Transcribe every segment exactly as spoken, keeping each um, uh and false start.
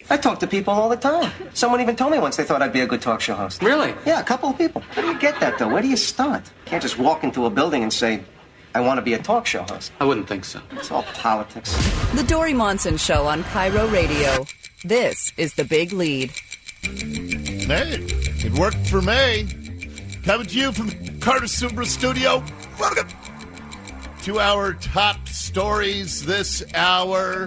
I talk to people all the time. Someone even told me once they thought I'd be a good talk show host. Really? Yeah, a couple of people. How do you get that, though? Where do you start? You can't just walk into a building and say, I want to be a talk show host. I wouldn't think so. It's all politics. The Dory Monson Show on Cairo Radio. This is The Big Lead. Hey, it worked for me. Coming to you from the Carter Subaru studio. Welcome to our top stories this hour.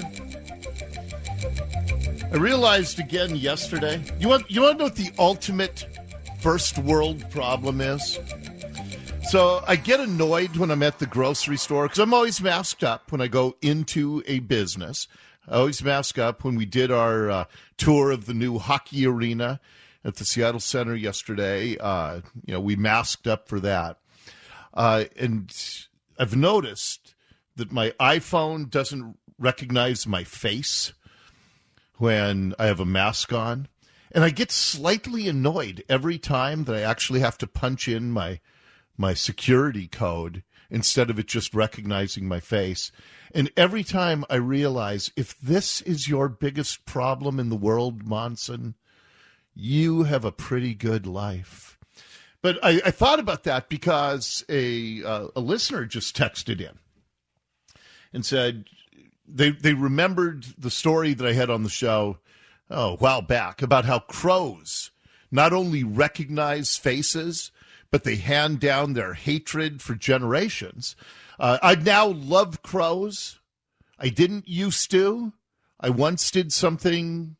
I realized again yesterday. You want you want to know what the ultimate first world problem is? So I get annoyed when I'm at the grocery store because I'm always masked up when I go into a business. I always mask up. When we did our uh, tour of the new hockey arena at the Seattle Center yesterday, uh, you know, we masked up for that. Uh, and I've noticed that my iPhone doesn't recognize my face when I have a mask on. And I get slightly annoyed every time that I actually have to punch in my my security code instead of it just recognizing my face. And every time I realize, if this is your biggest problem in the world, Monson, you have a pretty good life. But I, I thought about that because a uh, a listener just texted in and said they they remembered the story that I had on the show oh, a while back about how crows not only recognize faces, but they hand down their hatred for generations. Uh, I now love crows. I didn't used to. I once did something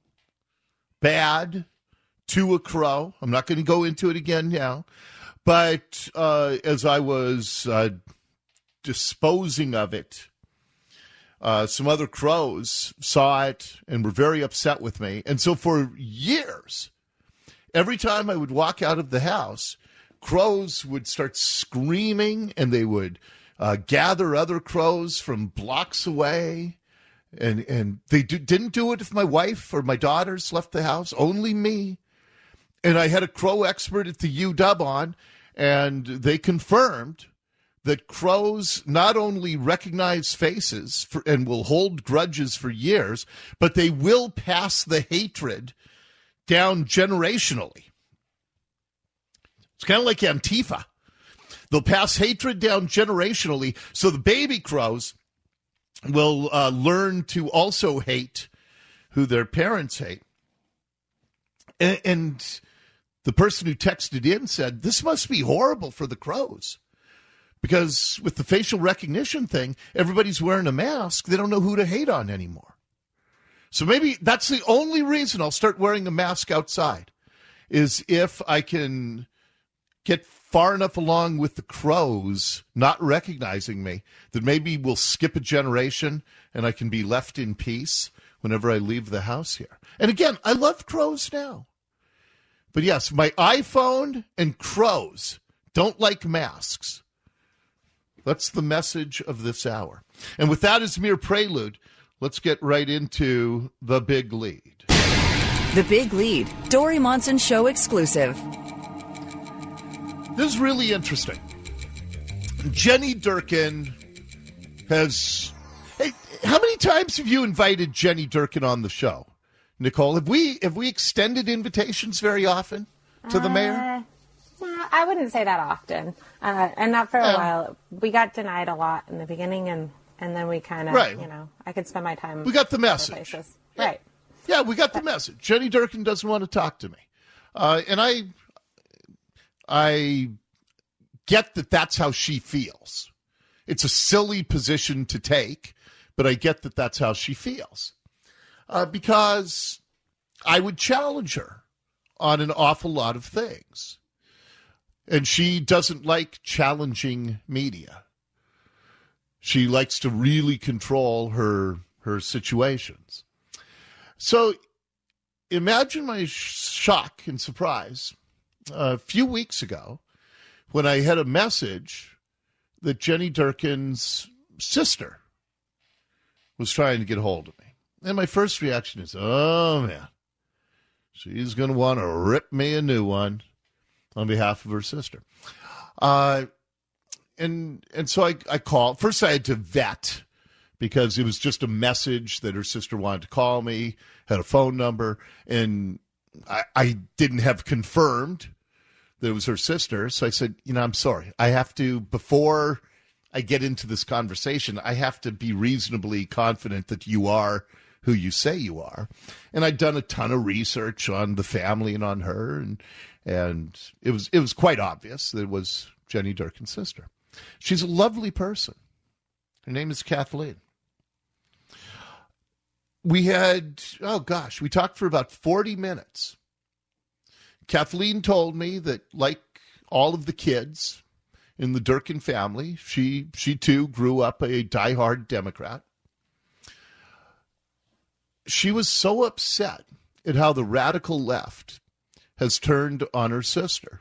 bad to a crow. I'm not going to go into it again now. But uh, as I was uh, disposing of it, uh, some other crows saw it and were very upset with me. And so for years, every time I would walk out of the house, crows would start screaming, and they would uh, gather other crows from blocks away. And and they do, didn't do it if my wife or my daughters left the house, only me. And I had a crow expert at the U W on, and they confirmed that crows not only recognize faces for, and will hold grudges for years, but they will pass the hatred down generationally. It's kind of like Antifa. They'll pass hatred down generationally, so the baby crows will uh, learn to also hate who their parents hate. And, and the person who texted in said, this must be horrible for the crows, because with the facial recognition thing, everybody's wearing a mask. They don't know who to hate on anymore. So maybe that's the only reason I'll start wearing a mask outside, is if I can get far enough along with the crows not recognizing me that maybe we'll skip a generation and I can be left in peace whenever I leave the house here. And again, I love crows now. But yes, my iPhone and crows don't like masks. That's the message of this hour. And with that as mere prelude, let's get right into The Big Lead. The Big Lead, Dory Monson Show exclusive. This is really interesting. Jenny Durkin has... Hey, how many times have you invited Jenny Durkin on the show, Nicole? Have we have we extended invitations very often to the mayor? Uh, no, I wouldn't say that often, uh, and not for a Yeah. while. We got denied a lot in the beginning, and, and then we kind of, Right. you know, I could spend my time. We got the other message. places. Yeah. Right. Yeah, we got the message. Jenny Durkin doesn't want to talk to me. Uh, and I... I get that that's how she feels. It's a silly position to take, but I get that that's how she feels. Uh, because I would challenge her on an awful lot of things. And she doesn't like challenging media. She likes to really control her, her situations. So imagine my shock and surprise a few weeks ago when I had a message that Jenny Durkin's sister was trying to get hold of me. And my first reaction is, oh, man, she's going to want to rip me a new one on behalf of her sister. Uh, and and so I, I called. First, I had to vet because it was just a message that her sister wanted to call me, had a phone number, and I, I didn't have confirmed that it was her sister. So I said, you know, I'm sorry. I have to, before I get into this conversation, I have to be reasonably confident that you are who you say you are. And I'd done a ton of research on the family and on her, and and it was it was quite obvious that it was Jenny Durkin's sister. She's a lovely person. Her name is Kathleen. We had, oh gosh, we talked for about forty minutes. Kathleen told me that, like all of the kids in the Durkin family, she she too grew up a diehard Democrat. She was so upset at how the radical left has turned on her sister.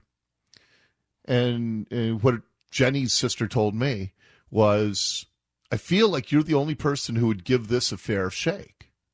And, and what Jenny's sister told me was, I feel like you're the only person who would give this a fair shake.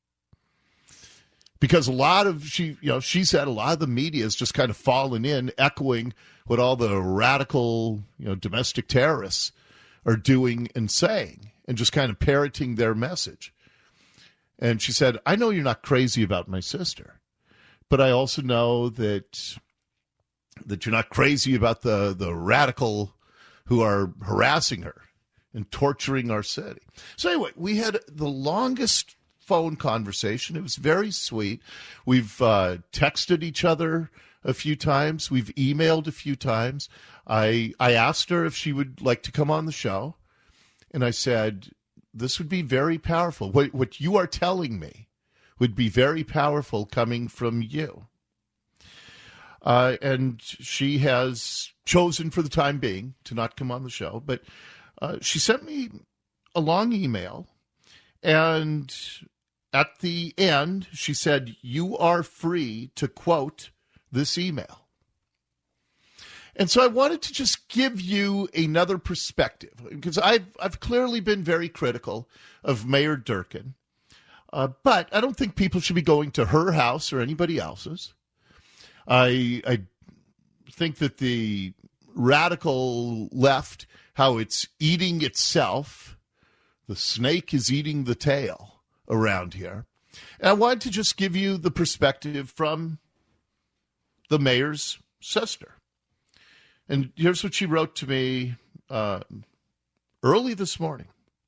Because a lot of, she, you know, she said a lot of the media has just kind of fallen in, echoing what all the radical, you know, domestic terrorists are doing and saying, and just kind of parroting their message. And she said, I know you're not crazy about my sister, but I also know that that you're not crazy about the, the radical who are harassing her and torturing our city. So anyway, we had the longest phone conversation. It was very sweet. We've uh, texted each other a few times. We've emailed a few times. I I asked her if she would like to come on the show, and I said, this would be very powerful. What what you are telling me would be very powerful coming from you. Uh, and she has chosen for the time being to not come on the show, but uh, she sent me a long email, and at the end, she said, you are free to quote this email. And so I wanted to just give you another perspective, because I've, I've clearly been very critical of Mayor Durkin, uh, but I don't think people should be going to her house or anybody else's. I, I think that the radical left, how it's eating itself, the snake is eating the tail around here. And I wanted to just give you the perspective from the mayor's sister. And here's what she wrote to me uh, early this morning.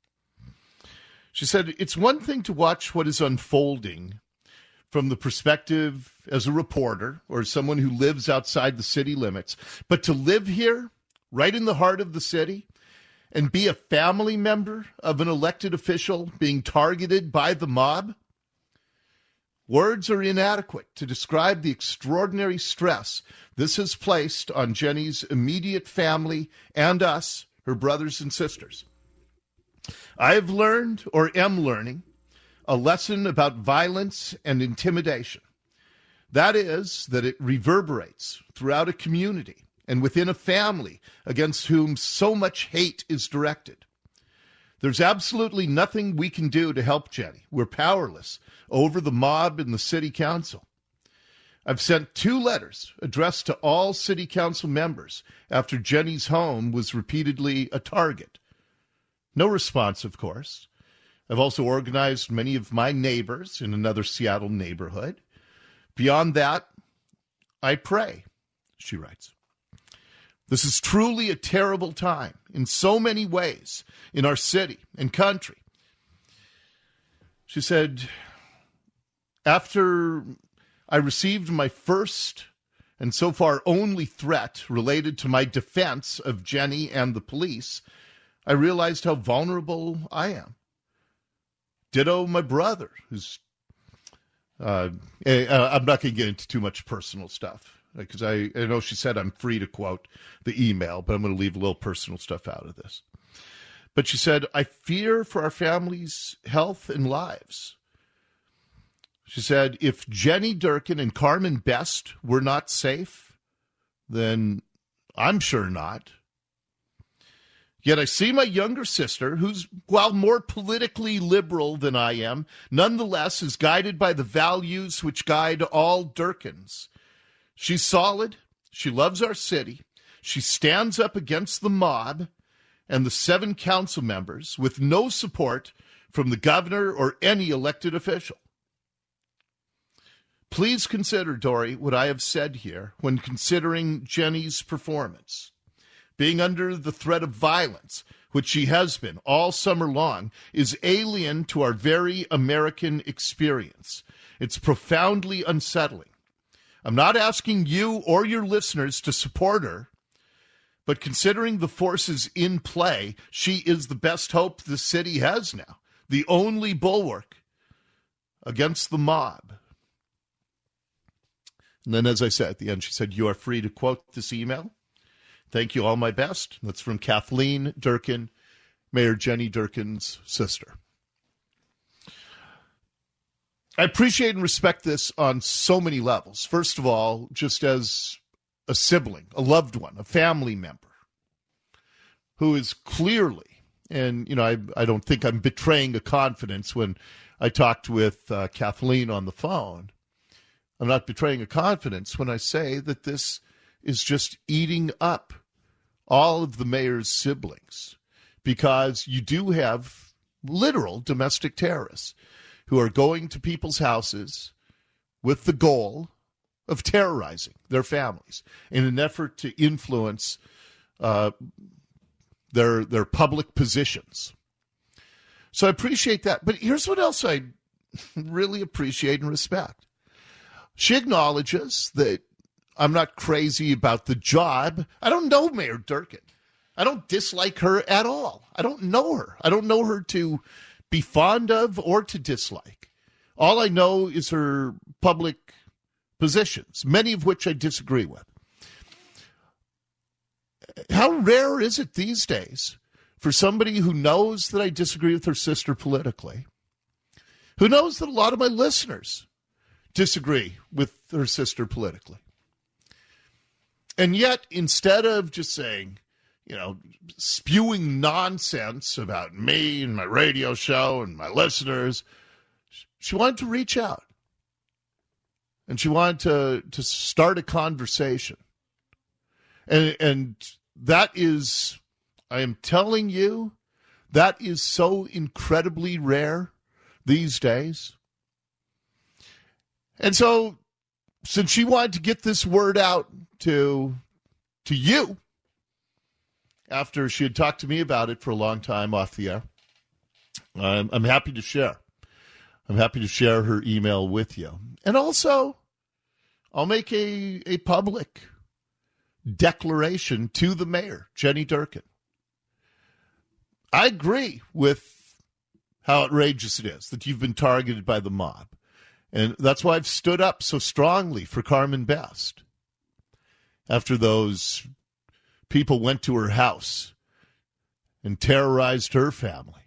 She said, it's one thing to watch what is unfolding from the perspective as a reporter or someone who lives outside the city limits, but to live here, right in the heart of the city, and be a family member of an elected official being targeted by the mob? Words are inadequate to describe the extraordinary stress this has placed on Jenny's immediate family and us, her brothers and sisters. I have learned, or am learning, a lesson about violence and intimidation. That is, that it reverberates throughout a community and within a family against whom so much hate is directed. There's absolutely nothing we can do to help Jenny. We're powerless over the mob in the city council. I've sent two letters addressed to all city council members after Jenny's home was repeatedly a target. No response, of course. I've also organized many of my neighbors in another Seattle neighborhood. Beyond that, I pray, she writes. This is truly a terrible time in so many ways in our city and country. She said, after I received my first and so far only threat related to my defense of Jenny and the police, I realized how vulnerable I am. Ditto my brother, who's, uh, I'm not going to get into too much personal stuff, because I, I know she said I'm free to quote the email, but I'm going to leave a little personal stuff out of this. But she said, I fear for our family's health and lives. She said, if Jenny Durkin and Carmen Best were not safe, then I'm sure not. Yet I see my younger sister, who's, while more politically liberal than I am, nonetheless is guided by the values which guide all Durkins. She's solid, she loves our city, she stands up against the mob and the seven council members with no support from the governor or any elected official. Please consider, Dory, what I have said here when considering Jenny's performance. Being under the threat of violence, which she has been all summer long, is alien to our very American experience. It's profoundly unsettling. I'm not asking you or your listeners to support her, but considering the forces in play, she is the best hope the city has now, the only bulwark against the mob. And then, as I said at the end, she said, you are free to quote this email. Thank you, all my best. That's from Kathleen Durkin, Mayor Jenny Durkin's sister. I appreciate and respect this on so many levels. First of all, just as a sibling, a loved one, a family member who is clearly, and, you know, I, I don't think I'm betraying a confidence when I talked with uh, Kathleen on the phone. I'm not betraying a confidence when I say that this is just eating up all of the mayor's siblings, because you do have literal domestic terrorists who are going to people's houses with the goal of terrorizing their families in an effort to influence uh, their their public positions. So I appreciate that. But here's what else I really appreciate and respect. She acknowledges that I'm not crazy about the job. I don't know Mayor Durkin. I don't dislike her at all. I don't know her. I don't know her to be fond of or to dislike. All I know is her public positions, many of which I disagree with. How rare is it these days for somebody who knows that I disagree with her sister politically, who knows that a lot of my listeners disagree with her sister politically. And yet, instead of just saying, you know, spewing nonsense about me and my radio show and my listeners, she wanted to reach out. And she wanted to, to start a conversation. And, and that is, I am telling you, that is so incredibly rare these days. And so, since she wanted to get this word out to to you, after she had talked to me about it for a long time off the air, I'm, I'm happy to share. I'm happy to share her email with you. And also, I'll make a, a public declaration to the mayor, Jenny Durkin. I agree with how outrageous it is that you've been targeted by the mob. And that's why I've stood up so strongly for Carmen Best. After those people went to her house and terrorized her family.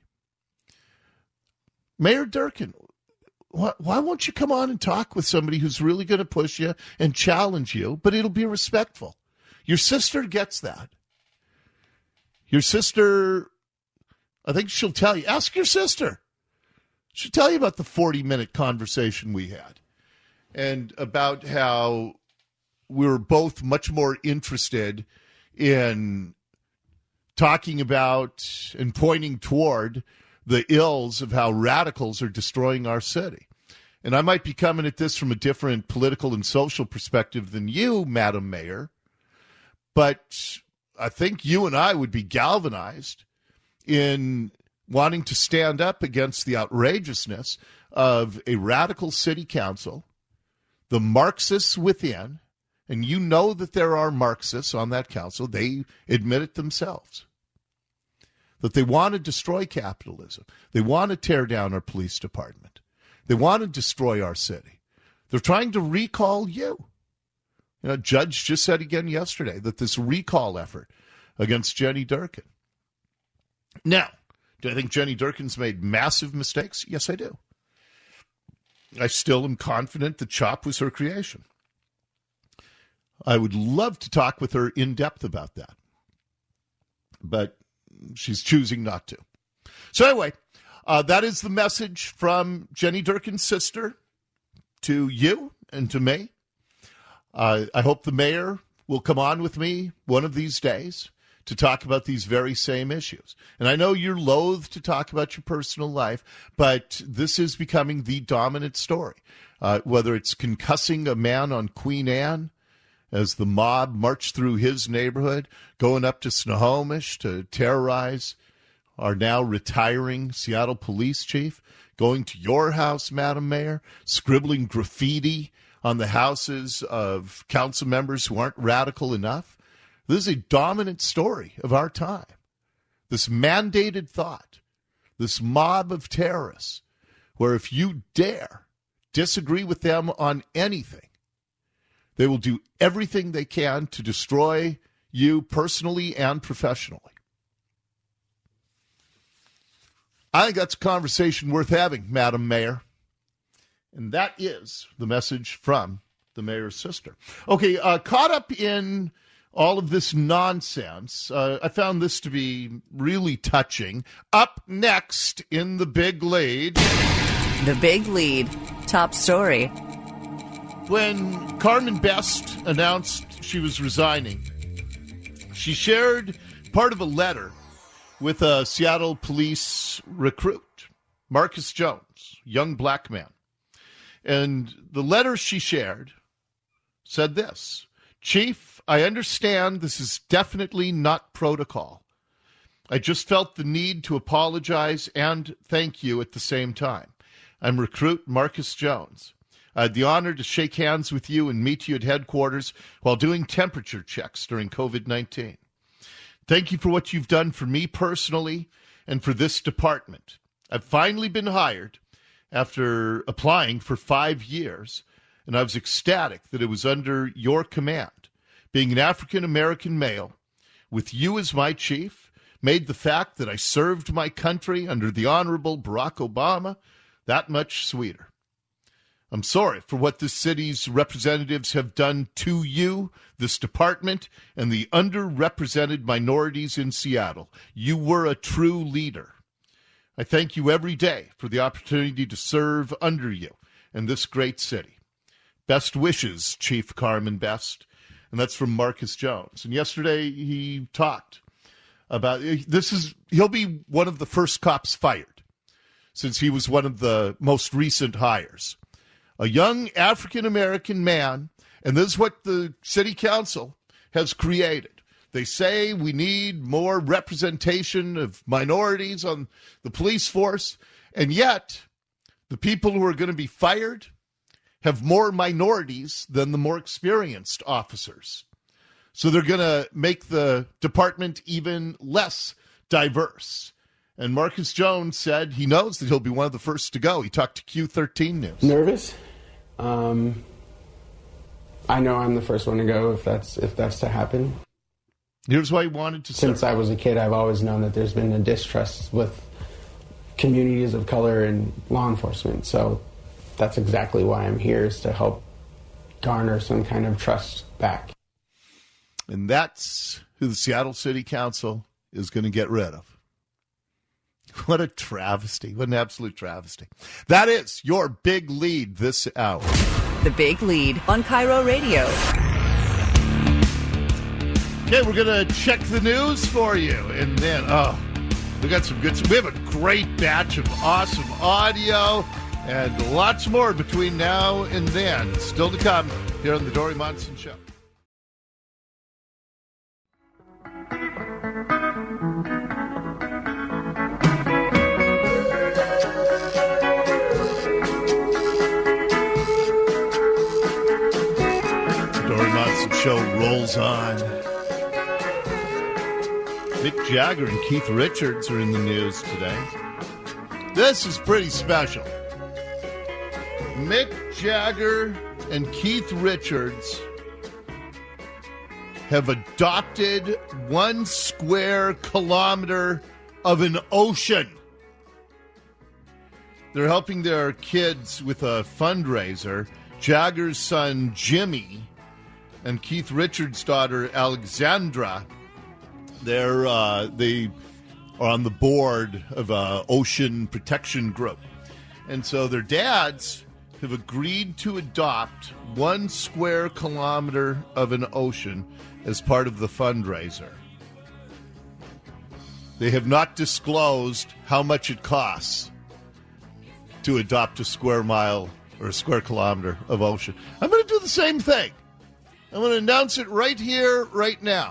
Mayor Durkin, why, why won't you come on and talk with somebody who's really going to push you and challenge you, but it'll be respectful? Your sister gets that. Your sister, I think she'll tell you. Ask your sister. She'll tell you about the forty-minute conversation we had and about how we were both much more interested in talking about and pointing toward the ills of how radicals are destroying our city. And I might be coming at this from a different political and social perspective than you, Madam Mayor, but I think you and I would be galvanized in wanting to stand up against the outrageousness of a radical city council, the Marxists within, and you know that there are Marxists on that council. They admit it themselves, that they want to destroy capitalism. They want to tear down our police department. They want to destroy our city. They're trying to recall you. You know, Judge just said again yesterday that this recall effort against Jenny Durkin. Now, do I think Jenny Durkin's made massive mistakes? Yes, I do. I still am confident that CHOP was her creation. I would love to talk with her in depth about that. But she's choosing not to. So anyway, uh, that is the message from Jenny Durkin's sister to you and to me. Uh, I hope the mayor will come on with me one of these days to talk about these very same issues. And I know you're loath to talk about your personal life, but this is becoming the dominant story. Uh, whether it's concussing a man on Queen Anne as the mob marched through his neighborhood, going up to Snohomish to terrorize our now retiring Seattle police chief, going to your house, Madam Mayor, scribbling graffiti on the houses of council members who aren't radical enough. This is a dominant story of our time. This mandated thought, this mob of terrorists, where if you dare disagree with them on anything, they will do everything they can to destroy you personally and professionally. I think that's a conversation worth having, Madam Mayor. And that is the message from the mayor's sister. Okay, uh, caught up in all of this nonsense, uh, I found this to be really touching. Up next in the big lead. The big lead. Top story. When Carmen Best announced she was resigning, she shared part of a letter with a Seattle police recruit, Marcus Jones, young black man. And the letter she shared said this: Chief, I understand this is definitely not protocol. I just felt the need to apologize and thank you at the same time. I'm recruit Marcus Jones. I had the honor to shake hands with you and meet you at headquarters while doing temperature checks during covid nineteen. Thank you for what you've done for me personally and for this department. I've finally been hired after applying for five years, and I was ecstatic that it was under your command. Being an African-American male, with you as my chief, made the fact that I served my country under the Honorable Barack Obama that much sweeter. I'm sorry for what this city's representatives have done to you, this department, and the underrepresented minorities in Seattle. You were a true leader. I thank you every day for the opportunity to serve under you in this great city. Best wishes, Chief Carmen Best. And that's from Marcus Jones. And yesterday he talked about, this is, he'll be one of the first cops fired since he was one of the most recent hires. A young African-American man, and this is what the city council has created. They say we need more representation of minorities on the police force, and yet the people who are going to be fired have more minorities than the more experienced officers. So they're going to make the department even less diverse. And Marcus Jones said he knows that he'll be one of the first to go. He talked to Q thirteen News. Nervous. Um, I know I'm the first one to go if that's if that's to happen. Here's why he wanted to Since serve. I was a kid, I've always known that there's been a distrust with communities of color and law enforcement. So that's exactly why I'm here, is to help garner some kind of trust back. And that's who the Seattle City Council is going to get rid of. What a travesty. What an absolute travesty. That is your big lead this hour. The big lead on Cairo Radio. Okay, we're going to check the news for you. And then, oh, we got some good, we have a great batch of awesome audio and lots more between now and then. Still to come here on the Dori Monson Show. Dori Monson Show rolls on. Mick Jagger and Keith Richards are in the news today. This is pretty special. Mick Jagger and Keith Richards have adopted one square kilometer of an ocean. They're helping their kids with a fundraiser. Jagger's son, Jimmy, and Keith Richards' daughter, Alexandra, they're, uh, they are on the board of an ocean protection group. And so their dads have agreed to adopt one square kilometer of an ocean as part of the fundraiser. They have not disclosed how much it costs to adopt a square mile or a square kilometer of ocean. I'm going to do the same thing. I'm going to announce it right here, right now.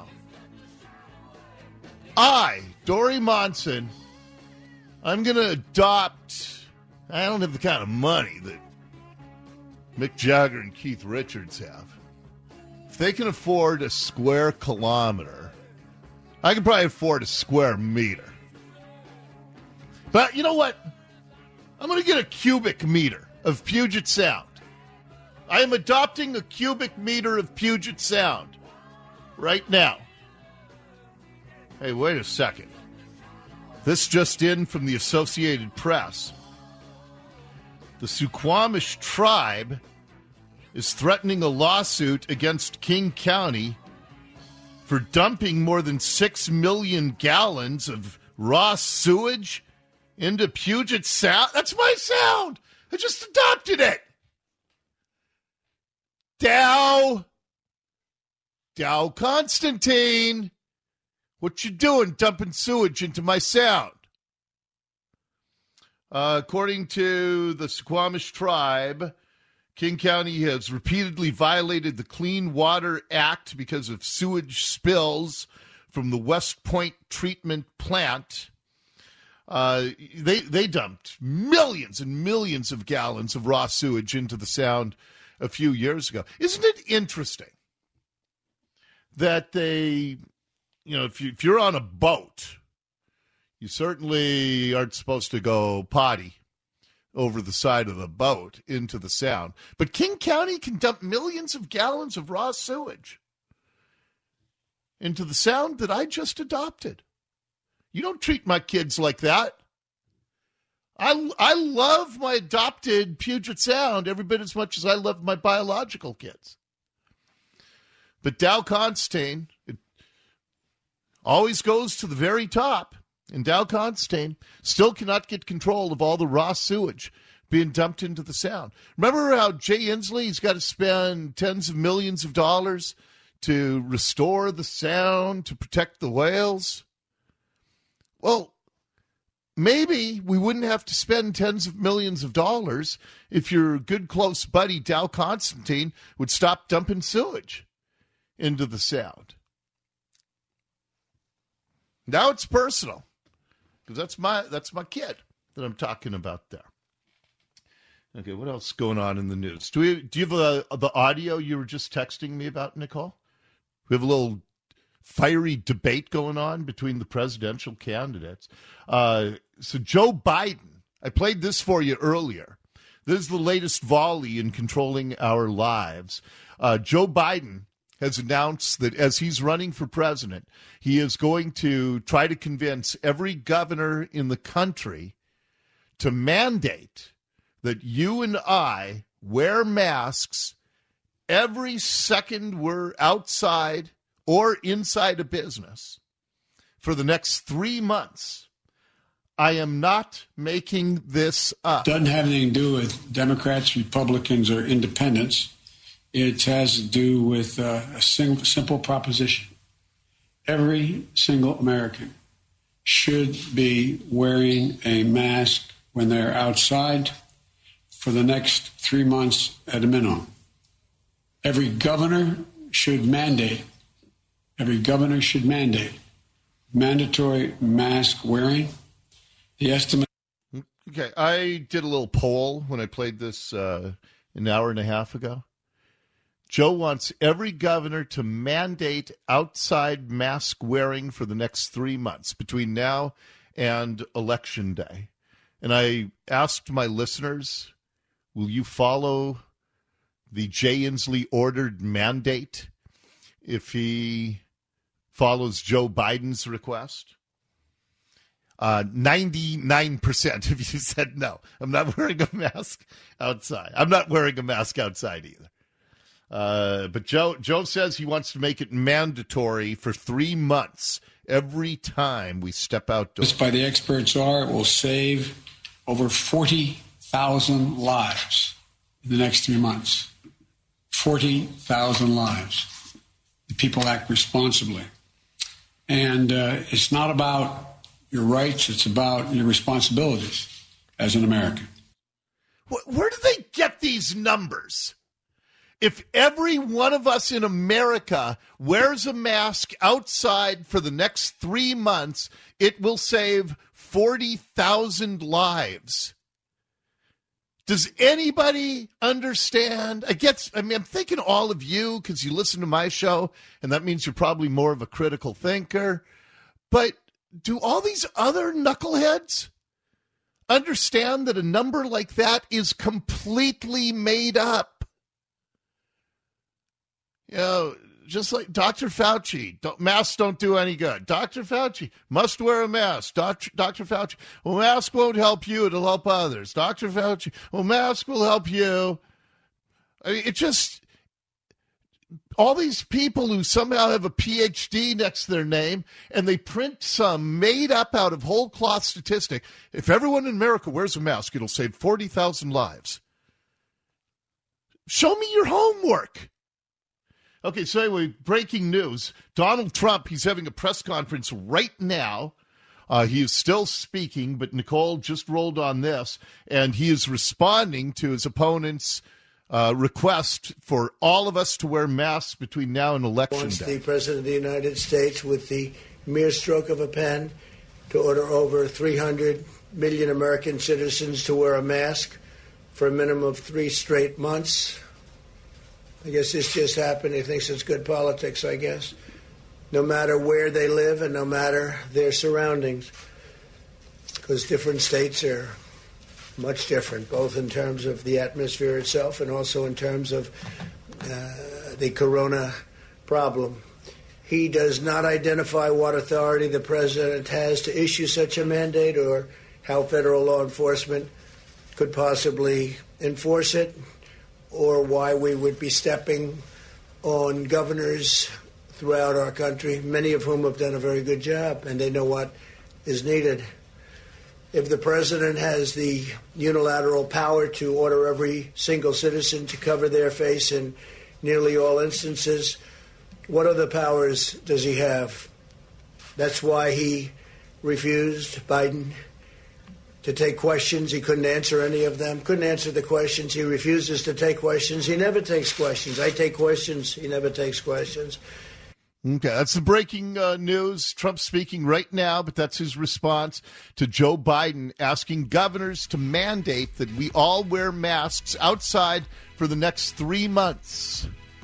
I, Dory Monson, I'm going to adopt, I don't have the kind of money that Mick Jagger and Keith Richards have. If they can afford a square kilometer, I can probably afford a square meter. But you know what? I'm going to get a cubic meter of Puget Sound. I am adopting a cubic meter of Puget Sound right now. Hey, wait a second. This just in from the Associated Press. The Suquamish tribe is threatening a lawsuit against King County for dumping more than six million gallons of raw sewage into Puget Sound. That's my sound. I just adopted it. Dow. Dow Constantine. What you doing dumping sewage into my sound? Uh, according to the Suquamish tribe, King County has repeatedly violated the Clean Water Act because of sewage spills from the West Point treatment plant. Uh, they they dumped millions and millions of gallons of raw sewage into the sound a few years ago. Isn't it interesting that they, you know, if, you, if you're on a boat, you certainly aren't supposed to go potty over the side of the boat into the sound. But King County can dump millions of gallons of raw sewage into the sound that I just adopted. You don't treat my kids like that. I, I love my adopted Puget Sound every bit as much as I love my biological kids. But Dow Constantine, it always goes to the very top. And Dow Constantine still cannot get control of all the raw sewage being dumped into the sound. Remember how Jay Inslee's got to spend tens of millions of dollars to restore the sound, to protect the whales? Well, maybe we wouldn't have to spend tens of millions of dollars if your good close buddy Dow Constantine would stop dumping sewage into the sound. Now it's personal. Because that's my that's my kid that I'm talking about there. Okay, what else is going on in the news? Do we do you have a, the audio you were just texting me about, Nicole? We have a little fiery debate going on between the presidential candidates. Uh, so Joe Biden, I played this for you earlier. This is the latest volley in controlling our lives. Uh, Joe Biden has announced that as he's running for president, he is going to try to convince every governor in the country to mandate that you and I wear masks every second we're outside or inside a business for the next three months. I am not making this up. Doesn't have anything to do with Democrats, Republicans, or independents. It has to do with uh, a single, simple proposition. Every single American should be wearing a mask when they're outside for the next three months at a minimum. Every governor should mandate, every governor should mandate mandatory mask wearing. The estimate. Okay, I did a little poll when I played this uh, an hour and a half ago. Joe wants every governor to mandate outside mask wearing for the next three months between now and Election Day. And I asked my listeners, will you follow the Jay Inslee ordered mandate if he follows Joe Biden's request? Uh, ninety-nine percent of you said no. I'm not wearing a mask outside. I'm not wearing a mask outside either. Uh, but Joe Joe says he wants to make it mandatory for three months every time we step outdoors. By the experts are, it will save over forty thousand lives in the next three months. forty thousand lives. The people act responsibly. And uh, it's not about your rights. It's about your responsibilities as an American. Where do they get these numbers? If every one of us in America wears a mask outside for the next three months, it will save forty thousand lives. Does anybody understand? I guess, I mean, I'm thinking all of you because you listen to my show, and that means you're probably more of a critical thinker. But do all these other knuckleheads understand that a number like that is completely made up? You know, just like Doctor Fauci, don't, masks don't do any good. Doctor Fauci must wear a mask. Doctor Doctor Fauci, well, mask won't help you. It'll help others. Doctor Fauci, well, mask will help you. I mean, it just, all these people who somehow have a P H D next to their name, and they print some made up out of whole cloth statistic. If everyone in America wears a mask, it'll save forty thousand lives. Show me your homework. Okay, so anyway, breaking news. Donald Trump, he's having a press conference right now. Uh, he is still speaking, but Nicole just rolled on this, and he is responding to his opponent's uh, request for all of us to wear masks between now and Election Wants Day. The President of the United States, with the mere stroke of a pen, to order over three hundred million American citizens to wear a mask for a minimum of three straight months. I guess this just happened. He thinks it's good politics, I guess. No matter where they live and no matter their surroundings. Because different states are much different, both in terms of the atmosphere itself and also in terms of uh, the corona problem. He does not identify what authority the president has to issue such a mandate or how federal law enforcement could possibly enforce it, or why we would be stepping on governors throughout our country, many of whom have done a very good job, and they know what is needed. If the president has the unilateral power to order every single citizen to cover their face in nearly all instances, what other powers does he have? That's why he refused, Biden, to take questions. He couldn't answer any of them. Couldn't answer the questions. He refuses to take questions. He never takes questions. I take questions. He never takes questions. Okay, that's the breaking uh, news. Trump speaking right now, but that's his response to Joe Biden asking governors to mandate that we all wear masks outside for the next three months.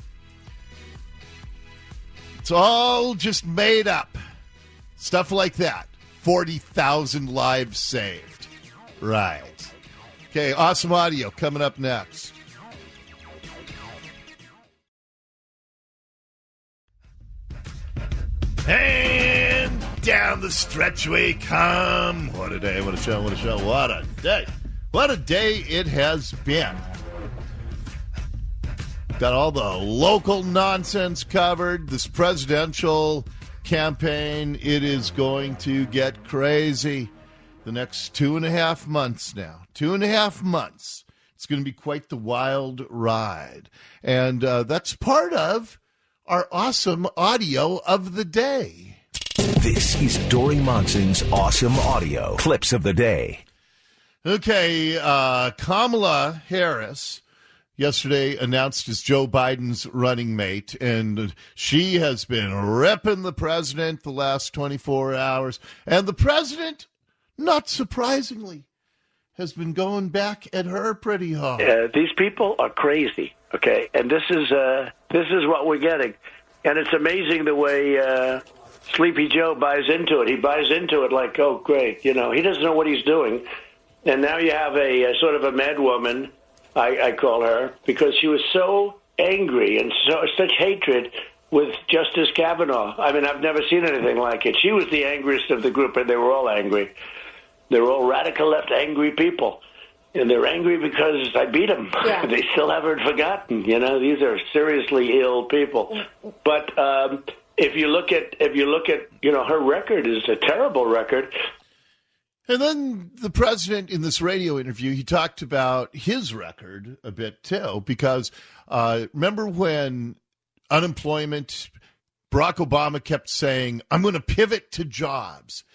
It's all just made up. Stuff like that. forty thousand lives saved. Right. Okay, awesome audio coming up next. And down the stretch we come. What a day, what a show, what a show, what a day. What a day it has been. Got all the local nonsense covered. This presidential campaign, it is going to get crazy. The next two and a half months now. Two and a half months. It's going to be quite the wild ride. And uh, that's part of our awesome audio of the day. This is Dori Monson's awesome audio clips of the day. Okay, uh, Kamala Harris yesterday announced as Joe Biden's running mate, and she has been ripping the president the last twenty-four hours. And the president, not surprisingly, has been going back at her pretty hard. Uh, these people are crazy, okay? And this is uh, this is what we're getting. And it's amazing the way uh, Sleepy Joe buys into it. He buys into it like, oh, great. You know, he doesn't know what he's doing. And now you have a, a sort of a mad woman, I, I call her, because she was so angry and so such hatred with Justice Kavanaugh. I mean, I've never seen anything like it. She was the angriest of the group, and they were all angry. They were all radical left angry people. And they're angry because I beat them. Yeah. They still haven't forgotten. You know, these are seriously ill people. But um, if you look at, if you look at, you know, her record is a terrible record. And then the president in this radio interview, he talked about his record a bit too, because uh, remember when unemployment, Barack Obama kept saying, I'm going to pivot to jobs.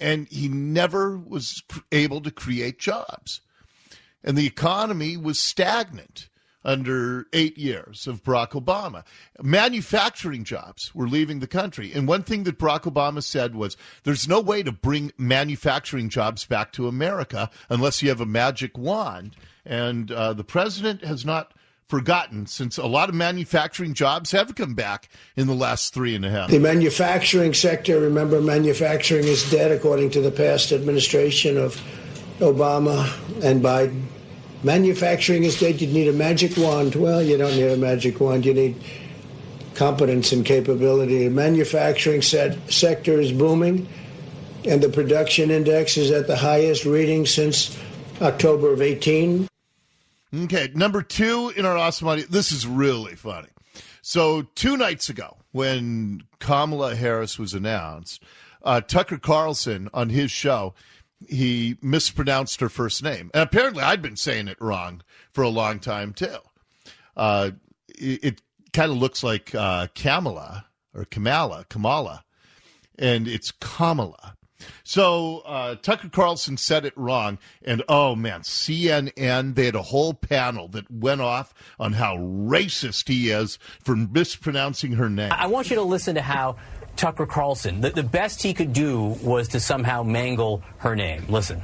and he never was able to create jobs. And the economy was stagnant under eight years of Barack Obama. Manufacturing jobs were leaving the country. And one thing that Barack Obama said was, there's no way to bring manufacturing jobs back to America unless you have a magic wand. And uh, the president has not forgotten, since a lot of manufacturing jobs have come back in the last three and a half. The manufacturing sector, remember, manufacturing is dead according to the past administration of Obama and Biden. Manufacturing is dead. You need a magic wand. Well, you don't need a magic wand. You need competence and capability. The manufacturing set, sector is booming, and the production index is at the highest reading since October of eighteen. Okay, number two in our awesome audience. This is really funny. So two nights ago, when Kamala Harris was announced, uh, Tucker Carlson on his show, he mispronounced her first name. And apparently I'd been saying it wrong for a long time, too. Uh, it it kind of looks like uh, Kamala or Kamala, Kamala, and it's Kamala. So uh, Tucker Carlson said it wrong, and oh, man, C N N, they had a whole panel that went off on how racist he is for mispronouncing her name. I want you to listen to how Tucker Carlson, the, the best he could do was to somehow mangle her name. Listen.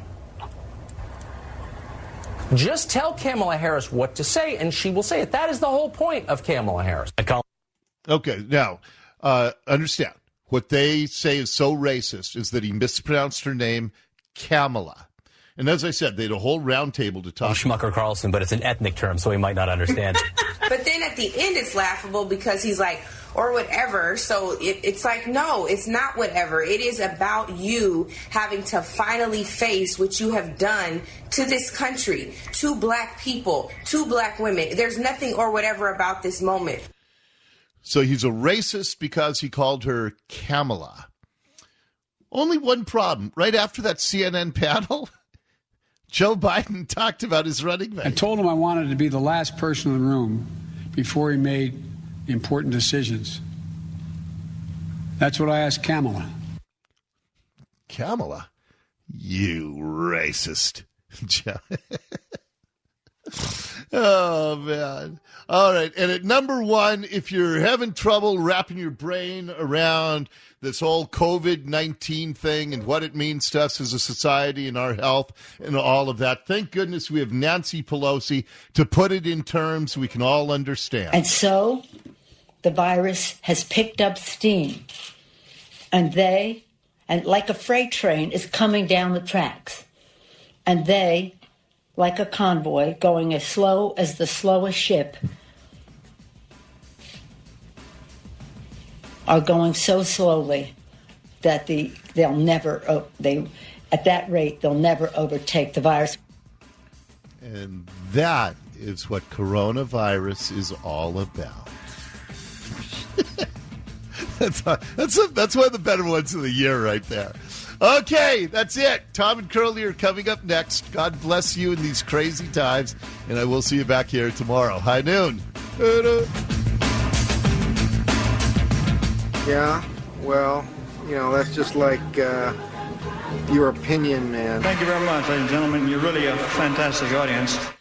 Just tell Kamala Harris what to say, and she will say it. That is the whole point of Kamala Harris. Okay, now, uh, understand. What they say is so racist is that he mispronounced her name, Kamala. And as I said, they had a whole round table to talk. Oh, Schmucker Carlson, but it's an ethnic term, so he might not understand. But then at the end, it's laughable because he's like, or whatever. So it, it's like, no, it's not whatever. It is about you having to finally face what you have done to this country, to black people, to black women. There's nothing or whatever about this moment. So he's a racist because he called her Kamala. Only one problem. Right after that C N N panel, Joe Biden talked about his running mate. I told him I wanted to be the last person in the room before he made important decisions. That's what I asked Kamala. Kamala? You racist. Oh, man. All right. And at number one, if you're having trouble wrapping your brain around this whole COVID nineteen thing and what it means to us as a society and our health and all of that, thank goodness we have Nancy Pelosi to put it in terms we can all understand. And so the virus has picked up steam, and they, and like a freight train, is coming down the tracks. And they, like a convoy, going as slow as the slowest ship, are going so slowly that the they'll never they at that rate they'll never overtake the virus. And that is what coronavirus is all about. that's that's a, that's one of the better ones of the year right there. Okay, that's it. Tom and Curly are coming up next. God bless you in these crazy times, and I will see you back here tomorrow. High noon. Yeah, well, you know, that's just like uh, your opinion, man. Thank you very much, ladies and gentlemen. You're really a fantastic audience.